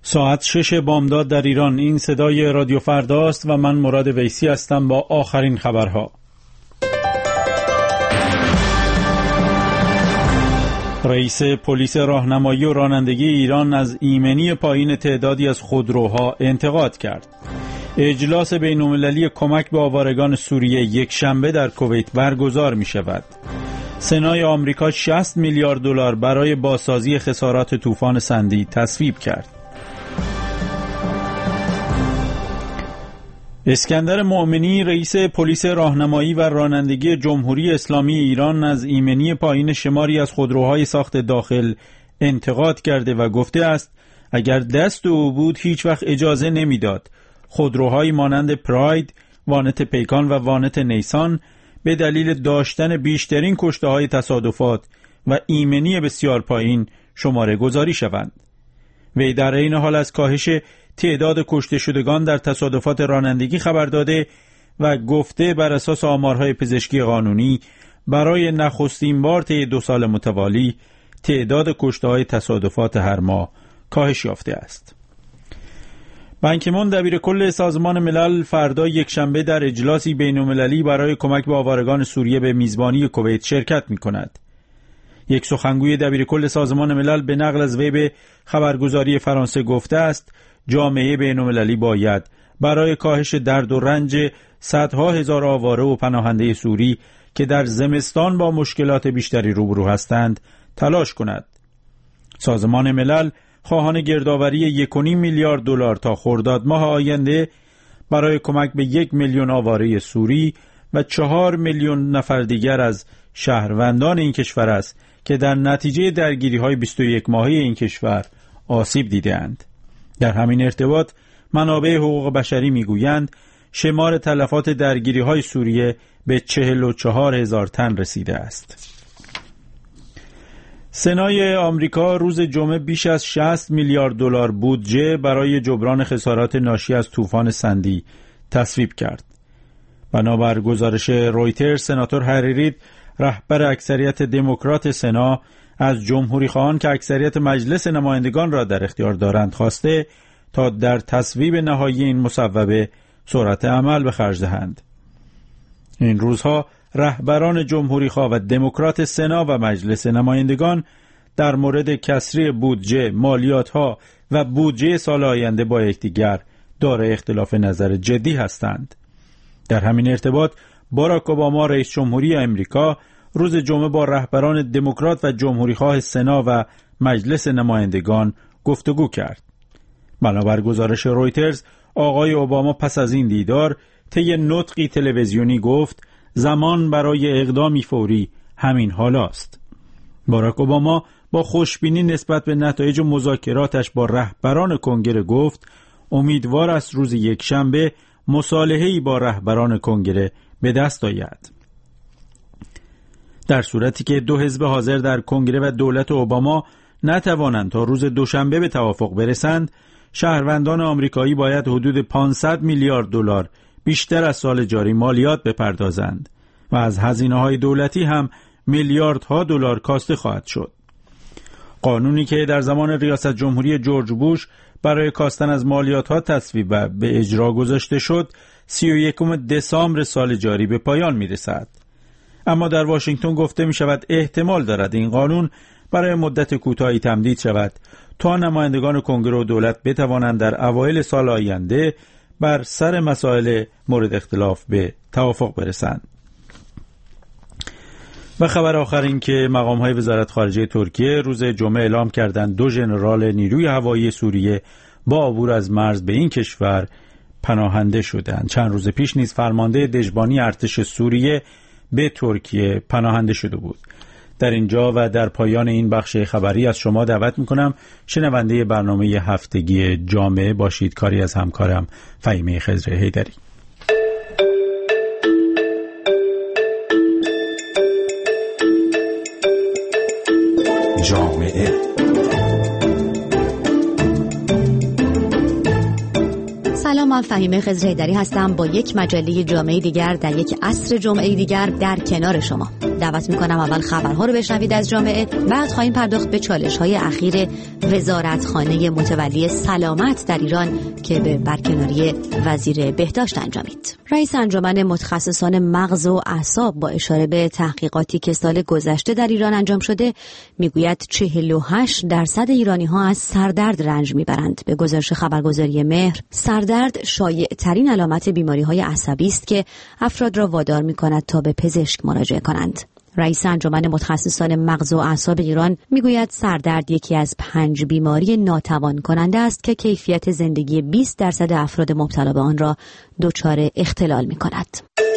ساعت 6 بامداد در ایران. این صدای رادیو فرداست و من مراد ویسی هستم با آخرین خبرها. رئیس پلیس راهنمایی و رانندگی ایران از ایمنی پایین تعدادی از خودروها انتقاد کرد. اجلاس بین‌المللی کمک به آوارگان سوریه یک شنبه در کویت برگزار می شود. سنای آمریکا 60 میلیارد دلار برای بازسازی خسارات طوفان سندی تصویب کرد. اسکندر مؤمنی رئیس پلیس راهنمایی و رانندگی جمهوری اسلامی ایران از ایمنی پایین شماری از خودروهای ساخت داخل انتقاد کرده و گفته است اگر دست او بود هیچ وقت اجازه نمیداد خودروهایی مانند پراید، وانت پیکان و وانت نیسان به دلیل داشتن بیشترین کشته‌های تصادفات و ایمنی بسیار پایین شماره گذاری شوند. وی در این حال از کاهش تعداد کشته شدگان در تصادفات رانندگی خبر داده و گفته بر اساس آمارهای پزشکی قانونی برای نخستین بار طی 2 سال متوالی تعداد کشته‌های تصادفات هر ماه کاهش یافته است. بان کی مون دبیر کل سازمان ملل فردا یک شنبه در اجلاسی بین‌المللی برای کمک به آوارگان سوریه به میزبانی کویت شرکت می‌کند. یک سخنگوی دبیر کل سازمان ملل به نقل از وب خبرگزاری فرانسه گفته است جامعه بین‌المللی باید برای کاهش درد و رنج صدها هزار آواره و پناهنده سوری که در زمستان با مشکلات بیشتری روبرو هستند تلاش کند. سازمان ملل خواهان گردآوری 1.5 میلیارد دلار تا خرداد ماه آینده برای کمک به 1 میلیون آواره سوری و 4 میلیون نفر دیگر از شهروندان این کشور است که در نتیجه درگیری‌های 21 ماهه این کشور آسیب دیده‌اند. در همین ارتباط منابع حقوق بشری میگویند شمار تلفات درگیری‌های سوریه به 44,000 تن رسیده است. سنای آمریکا روز جمعه بیش از 60 میلیارد دلار بودجه برای جبران خسارات ناشی از طوفان سندی تصویب کرد. بنابر گزارش رویترز، سناتور هری رید رهبر اکثریت دموکرات سنا از جمهوری خواهان که اکثریت مجلس نمایندگان را در اختیار دارند خواسته تا در تصویب نهایی این مصوبه سرعت عمل به خرج دهند. این روزها رهبران جمهوری خواه و دموکرات سنا و مجلس نمایندگان در مورد کسری بودجه، مالیات‌ها و بودجه سال آینده با یکدیگر دارای اختلاف نظر جدی هستند. در همین ارتباط باراک اوباما رئیس جمهوری امریکا روز جمعه با رهبران دموکرات و جمهوری خواه سنا و مجلس نمایندگان گفتگو کرد. بنابر گزارش رویترز، آقای اوباما پس از این دیدار طی نطقی تلویزیونی گفت زمان برای اقدامی فوری همین حال است. باراک اوباما با خوشبینی نسبت به نتایج مذاکراتش با رهبران کنگره گفت امیدوار است روز یک شنبه مصالحه‌ای با رهبران کنگره به دست آید. در صورتی که 2 حزب حاضر در کنگره و دولت اوباما نتوانند تا روز دوشنبه به توافق برسند، شهروندان آمریکایی باید حدود 500 میلیارد دلار بیشتر از سال جاری مالیات بپردازند و از هزینه‌های دولتی هم میلیاردها دلار کاسته خواهد شد. قانونی که در زمان ریاست جمهوری جورج بوش برای کاستن از مالیات‌ها تصویب و به اجرا گذاشته شد 31 دسامبر سال جاری به پایان می‌رسد. اما در واشنگتن گفته می‌شود احتمال دارد این قانون برای مدت کوتاهی تمدید شود تا نمایندگان کنگره و دولت بتوانند در اوایل سال آینده بر سر مسائل مورد اختلاف به توافق برسند. و خبر آخر این که مقام‌های وزارت خارجه ترکیه روز جمعه اعلام کردند 2 ژنرال نیروی هوایی سوریه با عبور از مرز به این کشور پناهنده شدند. چند روز پیش نیز فرمانده دژبانی ارتش سوریه به ترکیه پناهنده شده بود. در اینجا و در پایان این بخش خبری از شما دعوت میکنم شنونده برنامه هفتگی جامعه باشید، کاری از همکارم فهیمه خضر حیدری. جامعه سلام، من فهیمه خضر حیدری هستم با یک مجله جامعه دیگر در یک عصر جمعه دیگر در کنار شما. دعوت میکنم اول خبرها رو بشنوید از جامعه، بعد خواهیم پرداخت به چالش‌های اخیر وزارتخانه متولی سلامت در ایران که به برکناری وزیر بهداشت انجامید. رئیس انجمن متخصصان مغز و اعصاب با اشاره به تحقیقاتی که سال گذشته در ایران انجام شده میگوید 48% ایرانی‌ها از سردرد رنج میبرند. به گزارش خبرگزاری مهر، سردرد شایع‌ترین علامت بیماری‌های عصبی است که افراد را وادار می‌کند تا به پزشک مراجعه کنند. رئیس انجمن متخصصان مغز و اعصاب ایران میگوید سردرد یکی از 5 بیماری ناتوان کننده است که کیفیت زندگی 20% افراد مبتلا به آن را دچار اختلال می‌کند.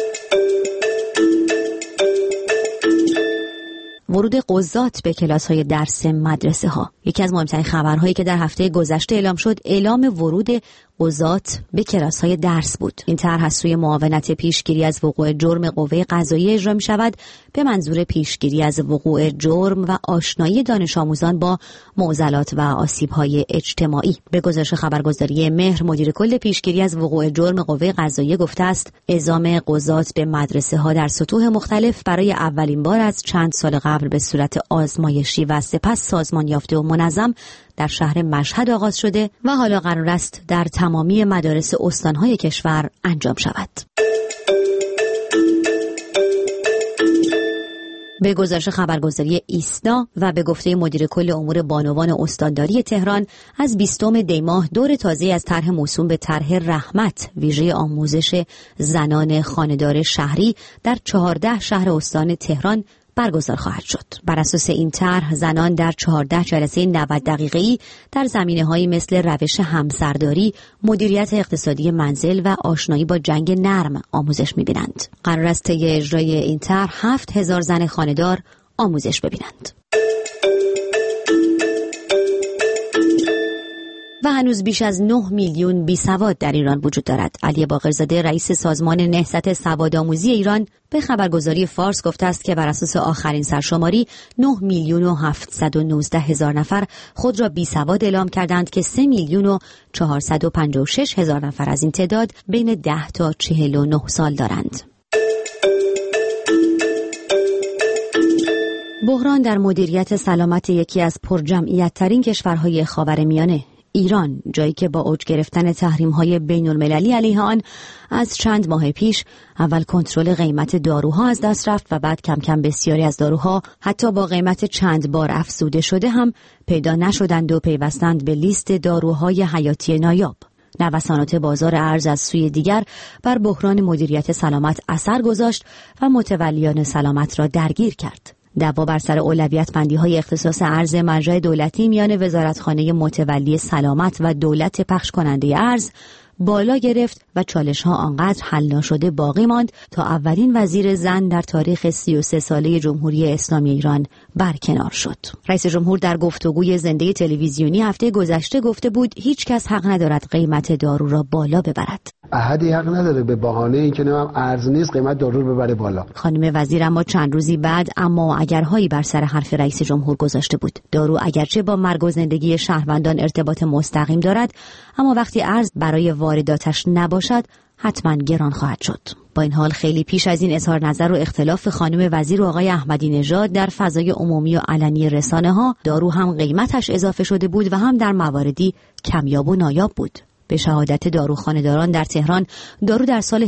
ورود قضات به کلاس‌های درس مدرسه‌ها. یکی از مهمترین خبرهایی که در هفته گذشته اعلام شد، اعلام ورود قضات به کلاس‌های درس بود. این طرح از سوی معاونت پیشگیری از وقوع جرم قوه قضاییه اجرا می‌شود به منظور پیشگیری از وقوع جرم و آشنایی دانش آموزان با معضلات و آسیب‌های اجتماعی. به گزارش خبرگزاری مهر، مدیر کل پیشگیری از وقوع جرم قوه قضاییه گفته است اعزام قضات به مدرسه‌ها در سطوح مختلف برای اولین بار از چند سال قبل به صورت آزمایشی و سپس سازمان یافته و منظم در شهر مشهد آغاز شده و حالا قرار است در تمامی مدارس استان‌های کشور انجام شود. به گزارش خبرگزاری ایسنا و به گفته مدیر کل امور بانوان استانداری تهران، از 20 دی ماه دور تازه از طرح موسوم به طرح رحمت ویژه آموزش زنان خانه‌دار شهری در 14 شهر استان تهران برگزار خواهد شد. بر اساس این طرح زنان در 14 جلسه 90 دقیقه‌ای در زمینه‌هایی مثل روش همسرداری، مدیریت اقتصادی منزل و آشنایی با جنگ نرم آموزش می‌بینند. قرار است طی اجرای این طرح 7000 زن خانه‌دار آموزش ببینند. و هنوز بیش از 9 میلیون بیسواد در ایران وجود دارد. علی باقرزاده، رئیس سازمان نهضت سوادآموزی ایران، به خبرگزاری فارس گفته است که بر اساس آخرین سرشماری 9 میلیون و 719 هزار نفر خود را بیسواد اعلام کردند که 3 میلیون و 456 هزار نفر از این تعداد بین 10 تا 49 سال دارند. بحران در مدیریت سلامت یکی از پرجمعیت‌ترین کشورهای خاورمیانه، ایران، جایی که با اوج گرفتن تحریم‌های بین‌المللی علیه آن از چند ماه پیش اول کنترل قیمت داروها از دست رفت و بعد کم کم بسیاری از داروها حتی با قیمت چند بار افزوده شده هم پیدا نشدند و پیوستند به لیست داروهای حیاتی نایاب. نوسانات بازار ارز از سوی دیگر بر بحران مدیریت سلامت اثر گذاشت و متولیان سلامت را درگیر کرد. دعوا بر سر اولویت‌بندی‌های اختصاص ارز مرجع دولتی میان وزارتخانه متولی سلامت و دولت پخش کننده ارز بالا گرفت و چالش‌ها آنقدر حل نشده باقی ماند تا اولین وزیر زن در تاریخ 33 ساله جمهوری اسلامی ایران برکنار شد. رئیس جمهور در گفتگوی زنده تلویزیونی هفته گذشته گفته بود هیچ کس حق ندارد قیمت دارو را بالا ببرد. احدی حق نداره به بهانه اینکه ارز نیست قیمت دارو رو ببره بالا. خانم وزیر اما چند روزی بعد اما اگرهایی بر سر حرف رئیس جمهور گذاشته بود. دارو اگرچه با مرگ و زندگی شهروندان ارتباط مستقیم دارد، اما وقتی ارز برای وارداتش نباشد حتما گران خواهد شد. با این حال خیلی پیش از این اظهار نظر و اختلاف خانم وزیر و آقای احمدی نژاد در فضای عمومی و علنی رسانه‌ها، دارو هم قیمتش اضافه شده بود و هم در مواردی کمیاب و نایاب بود. به شهادت داروخانه‌داران در تهران، دارو در سال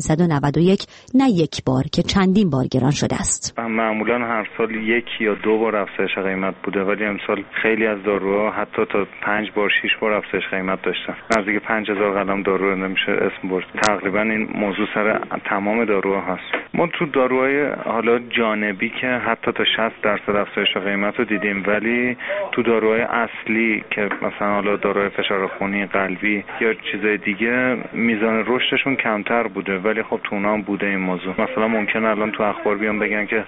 1391 نه یک بار که چندین بار گران شده است. معمولا هر سال 1 یا 2 بار افزایش قیمت بوده، ولی امسال خیلی از داروها حتی تا 5 بار 6 بار افزایش قیمت داشتن. نزدیک 5000 قلم دارو نمیشه اسم برد. تقریبا این موضوع سر تمام داروها هست. ما تو داروهای حالا جانبی که حتی تا 60% افزایش قیمت رو دیدیم، ولی تو داروهای اصلی که مثلا حالا داروهای فشار خونی، قلبی یا چیزای دیگه میزان رشدشون کمتر بوده، ولی خب تو اونها هم بوده این موضوع. مثلا ممکنه الان تو اخبار بیان بگن که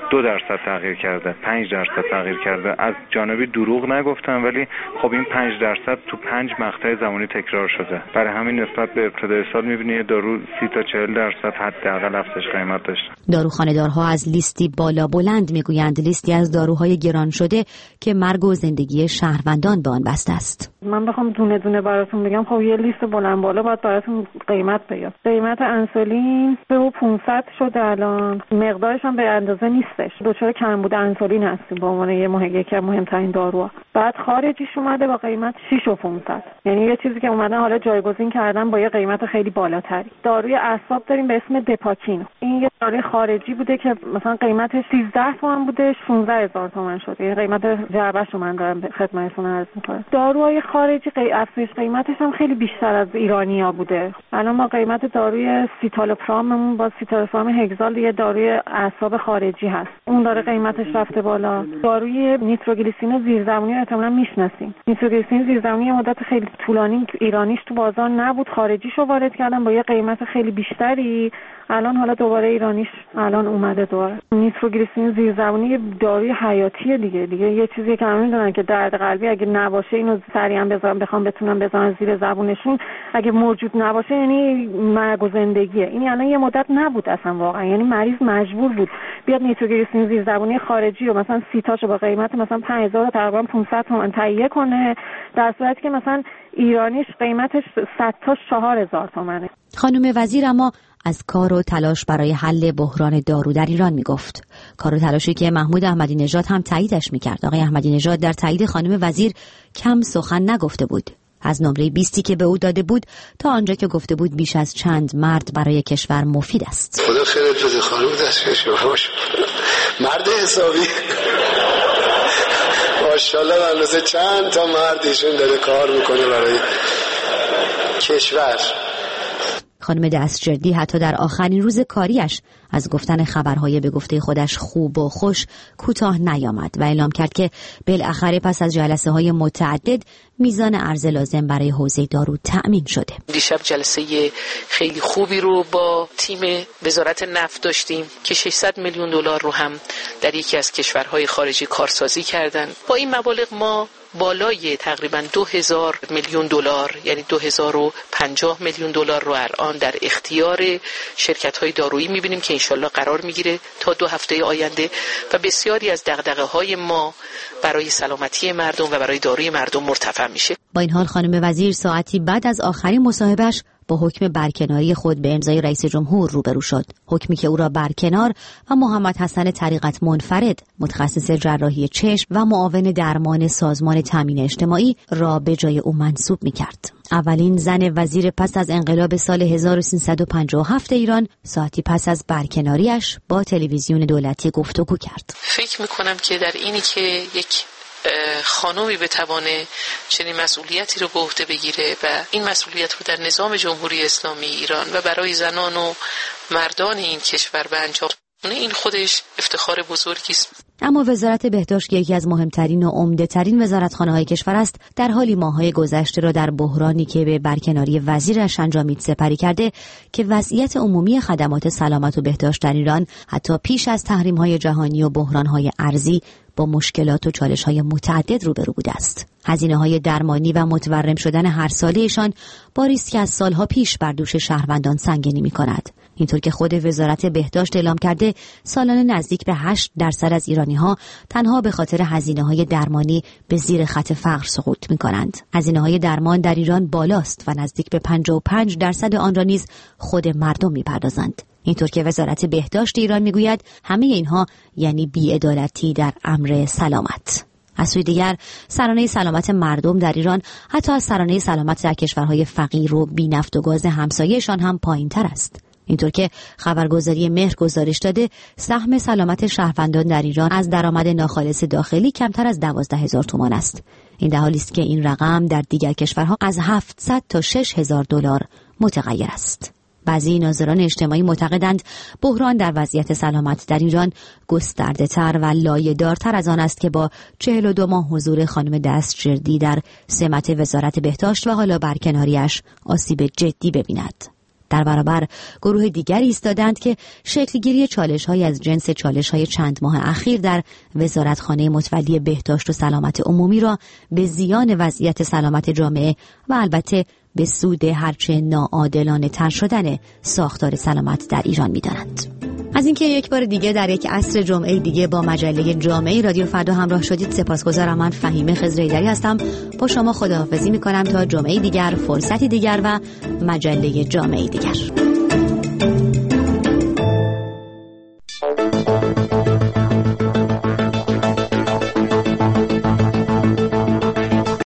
2% تغییر کرده، 5% تغییر کرده. از جانبی دروغ نگفتن، ولی خب این 5% تو 5 مقطع زمانی تکرار شده. برای همین نسبت به ابتدای سال می‌بینید دارو 30 تا 40% حداقل افزایش قیمت داشته. داروخانه‌دارها از لیستی بالا بلند میگویند، لیستی از داروهای گران شده که مرگ و زندگی شهروندان به آن بسته است. من بخوام دونه دونه براتون بگم میگم خب یه لیست بلند بالا باید براتون قیمت بگم. قیمت انسولین 3500 شده الان، مقدارش هم به اندازه نیستش. دچار کمبود انسولین هستیم به عنوان یکی از مهمترین داروها. بعد خارجیش اومده با قیمت 6500. یعنی یه چیزی که اومدن حالا جایگزین کردن با یه قیمت خیلی بالاتری. داروی اعصاب داریم به اسم دپاکین. این یه داروی خارجی بوده که مثلا قیمتش 13 تومن بوده، 16000 تومن شده. یعنی قیمت جعبه‌شو من دارم خدمتتون عرض می‌کنم. داروهای خارجی افزایش قیمتش هم خیلی بیشتر از ایرانی‌ها بوده. الان ما قیمت داروی سیتالوپراممون با سیتالوپرام هگزال یه داروی اعصاب خارجی هست، اون داره قیمتش رفته بالا. داروی نیتروگلیسرین زیرزمینی رو احتمالاً میشناسین. نیتروگلیسرین زیرزمینی یه مدت خیلی طولانی ایرانیش تو بازار نبود، خارجیشو وارد کردن با یه قیمت خیلی بیشتری. الان حالا دوباره ایرانیش الان اومده دوباره. نیتروگلیسرین زیرزمینی داروی حیاتیه دیگه یه چیزی که همه میدونن که درد قلبی اگه نباشه اینو سریعا بخوام بتونن بزنن زیر زبونشون، اگه موجود نباشه یعنی مرگ و زندگیه. این الان یه مدت نبود اصلا واقعا، یعنی مریض مجبور بود بیاد نیتروگلیسرین زیرزبونی خارجی رو مثلا 30 تاشو با قیمت مثلا 5000 تقریبا 500 تومان تهیه کنه، در صورتی که مثلا ایرانیش قیمتش 100 تاش 4000 تومانه. خانم وزیر اما از کار و تلاش برای حل بحران دارو در ایران میگفت. کار و تلاشی که محمود احمدی نژاد هم تاییدش میکرد. آقای احمدی نژاد در تایید خانم وزیر کم سخن نگفته بود. از نمره 20 که به او داده بود تا آنجا که گفته بود بیش از چند مرد برای کشور مفید است. خدا خیرت بده خانم دستش باشه. مرد حسابی. ماشاءالله اندازه چند تا مرد ایشون داره کار میکنه برای کشور. خانم دستجردی حتی در آخرین روز کاریش از گفتن خبرهای به گفته خودش خوب و خوش کوتاه نیامد و اعلام کرد که بالاخره پس از جلسه های متعدد میزان ارز لازم برای حوزه دارو تأمین شده. دیشب جلسه خیلی خوبی رو با تیم وزارت نفت داشتیم که 600 میلیون دلار رو هم در یکی از کشورهای خارجی کارسازی کردن. با این مبالغ ما بالای تقریبا 2000 میلیون دلار یعنی 2050 میلیون دلار رو الان در اختیار شرکت‌های دارویی می‌بینیم که انشالله قرار می‌گیره تا 2 هفته آینده و بسیاری از دغدغه‌های ما برای سلامتی مردم و برای داروی مردم مرتفع میشه. با این حال خانم وزیر ساعتی بعد از آخرین مصاحبهش با حکم برکناری خود به امضای رئیس جمهور روبرو شد. حکمی که او را برکنار و محمد حسن طریقت منفرد متخصص جراحی چشم و معاون درمان سازمان تامین اجتماعی را به جای او منصوب می‌کرد. اولین زن وزیر پس از انقلاب سال 1357 ایران ساعتی پس از برکناریش با تلویزیون دولتی گفتگو کرد. فکر می‌کنم که در اینی که یک خانومی بتوانه چنین مسئولیتی رو به عهده بگیره و این مسئولیت رو در نظام جمهوری اسلامی ایران و برای زنان و مردان این کشور به انجام این خودش افتخار بزرگی است. اما وزارت بهداشت که یکی از مهمترین و عمده‌ترین وزارتخانه‌های کشور است، در حالی ماه‌های گذشته را در بحرانی که به برکناری وزیرش انجامید سپری کرده که وضعیت عمومی خدمات سلامت و بهداشت در ایران حتی پیش از تحریم‌های جهانی و بحران‌های ارضی با مشکلات و چالش‌های متعدد روبرو بوده است. هزینه‌های درمانی و متورم شدن هر ساله‌شان با ریسک از سالها پیش بر دوش شهروندان سنگینی می‌کند. اینطور که خود وزارت بهداشت اعلام کرده سالانه نزدیک به 8% از ایرانی‌ها تنها به خاطر هزینه‌های درمانی به زیر خط فقر سقوط می‌کنند. هزینه‌های درمان در ایران بالاست و نزدیک به 55% آن را نیز خود مردم می‌پردازند. اینطور که وزارت بهداشت ایران میگوید همه اینها یعنی بی‌عدالتی در امر سلامت. از سوی دیگر سرانه سلامت مردم در ایران حتی از سرانه سلامت در کشورهای فقیر و بی نفت و گاز همسایه‌شان هم پایین‌تر است. اینطور که خبرگزاری مهر گزارش داده سهم سلامت شهروندان در ایران از درآمد ناخالص داخلی کمتر از 12000 تومان است. این در حالی است که این رقم در دیگر کشورها از 700 تا 6000 دلار متغیر است. بعضی ناظران اجتماعی معتقدند بحران در وضعیت سلامت در ایران گسترده‌تر و لایه‌دارتر از آن است که با 42 ماه حضور خانم دستجردی در سمت وزارت بهداشت و حالا برکناریش آسیب جدی ببیند. در برابر گروه دیگری ایستادند که شکلگیری چالش‌های از جنس چالش‌های چند ماه اخیر در وزارتخانه متولی بهداشت و سلامت عمومی را به زیان وضعیت سلامت جامعه و البته به سود هرچه ناعادلانه تر شدن ساختار سلامت در ایران می‌دانند. از اینکه یک بار دیگه در یک عصر جمعه دیگه با مجله جامعه رادیو فردا همراه شدید سپاسگزارم. من فهیمه خضرایدری هستم. با شما خداحافظی می‌کنم تا جمعه دیگر، فرصتی دیگر و مجله جامعه دیگر.